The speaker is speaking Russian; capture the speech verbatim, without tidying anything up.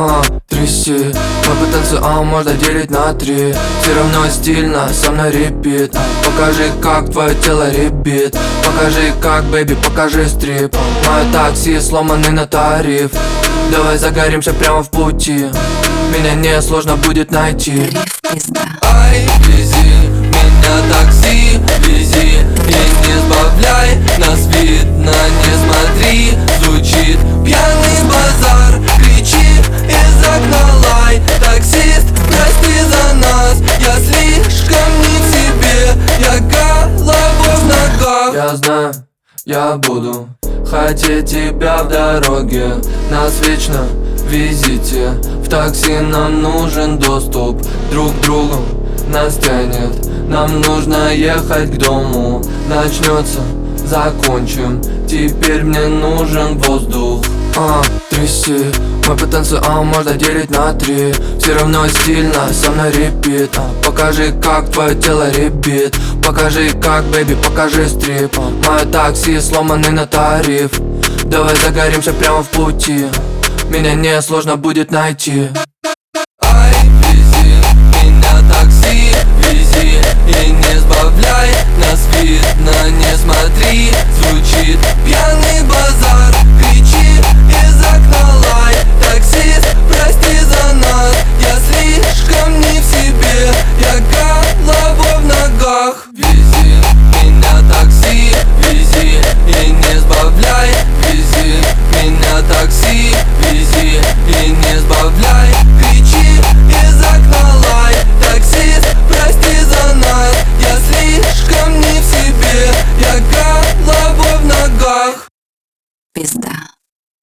А, тряси, мой потенциал можно делить на три. Все равно стильно, со мной репит. Покажи, как твое тело ребит. Покажи, как, бэби, покажи стрип. Мое такси сломанный на тариф. Давай загоримся прямо в пути. Меня не сложно будет найти. Ай, вези меня такси, вези и не сбавляй. Нас видно, не смотри. Звучит пьяный базар, кричи из окна лай. Таксист, прости за нас, я слишком не в себе. Я головой в ногах. Я знаю, я буду хотеть тебя в дороге. Нас вечно везите. В такси нам нужен доступ друг к другу. Нас тянет, нам нужно ехать к дому. Начнется, закончим. Теперь мне нужен воздух. А, тряси, мой потенциал можно делить на три. Все равно стильно, со мной репит. а, Покажи, как твое тело ребит. Покажи, как, бэби, покажи стрип. Мое такси сломанный на тариф. Давай загоримся прямо в пути. Меня не сложно будет найти. Ай, вези меня такси, вези и не сбавляй. Нас видно, не смотри. Звучит пьяный базар, кричи из окна лай. Таксист, прости за нас, я слишком не в себе. Я головой в ногах. Вези меня такси, вези и не сбавляй. Вези меня такси, вези и не сбавляй. Кричи из окна лай. Таксист, прости за нас, я слишком не в себе. Я головой в ногах.